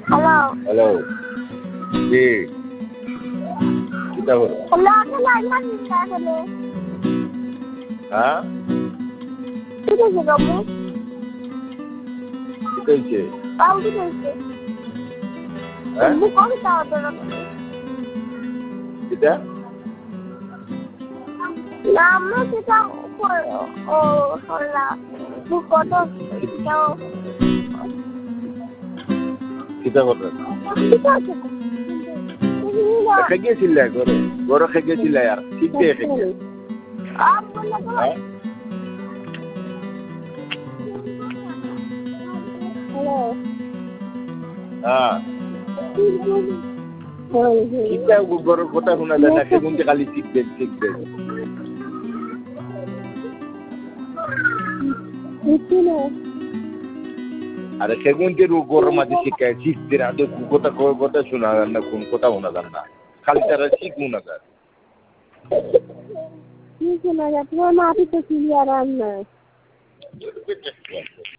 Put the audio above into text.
hello hello জি কিতা হলো hello আসলে আমার নিন্দা করে হ্যাঁ ঠিক আছে বাবু কিতা হইছে বাবু ঠিক আছে হ্যাঁ বুক কবিতা ওদের কিতা না আমরা সেটা ও হলা বুক কত সেটাও কিতা করলেন ঠিক আছে খেগেছিলে গরো গরো খেগেছিলে আর ঠিক দিয়ে খেগে আপ বলে তো হ্যাঁ হ্যালো হ্যাঁ কিতা গরো কথা শোনা যায় না সেগুনতে খালি শিখবেন আরে সেগুনতে গরোর মাঝে শিখায় শিখতে না তো কথা শোনা যান না কোন কথা শোনা যান না খালি তারা শিখুন না তার শোনা যাচ্ছে তোমার মাটি তো ক্লিয়ার আর না